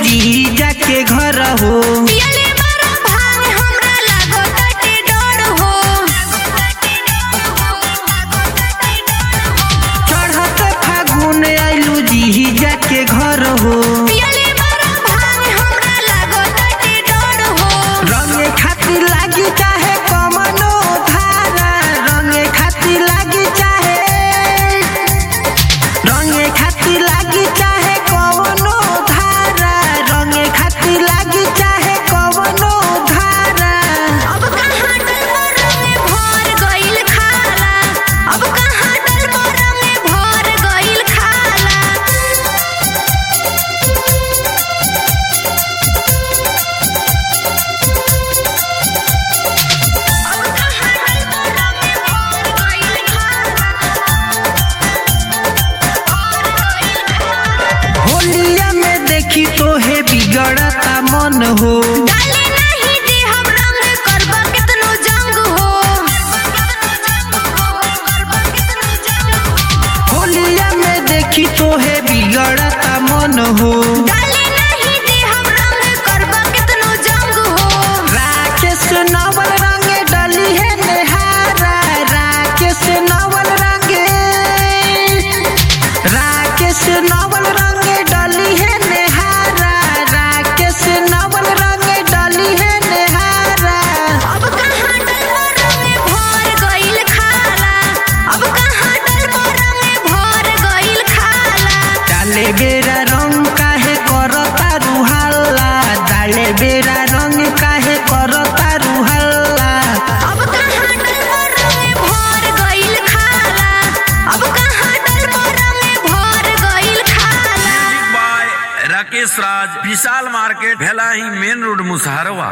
जीजा के घर हो। चढ़त फागुन आइलू जीजा के घर हो। रंगे खातिर लागी चाहे कमनो धारा, रंगे खातिर लागी चाहे, रंगे खातिर लागी चाहे कवनो धारा, रंगे खातिर लागी चाहे कवनो धारा। अब कहाँ डलबो रंगे भर गइल खाला, अब कहाँ डलबो रंगे भर गइल खाला। होलिया में देखी तोहे बिगड़ता मन हो। डाले नहीं दे हम रंग करबा कितनो जंग हो। होलिया में देखी तोहे बिगड़ता मन हो। डाले नहीं दे हम रंग करबा कितनो जंग हो। राकेश नवल रंगे डली है नेहारा, राकेश नवल रंगे, राकेश नवल रंगे डली है नेहारा, राकेश नवल रंगे डली है नेहारा। अब कहाँ डलबो रंगे भर गइल खाला, अब कहाँ डलबो रंगे भर गइल खाला। डाले बेरा रंग काहे करता रुहल्ला, डाले बेरा रंग काहे करता रुहल्ला। अब कहाँ डलबो रंगे भर गइल खाला, अब कहाँ डलबो रंगे भर गइल खाला। By Rakesh Raj, Vishal market, Bhelahi main road, Musaharwa.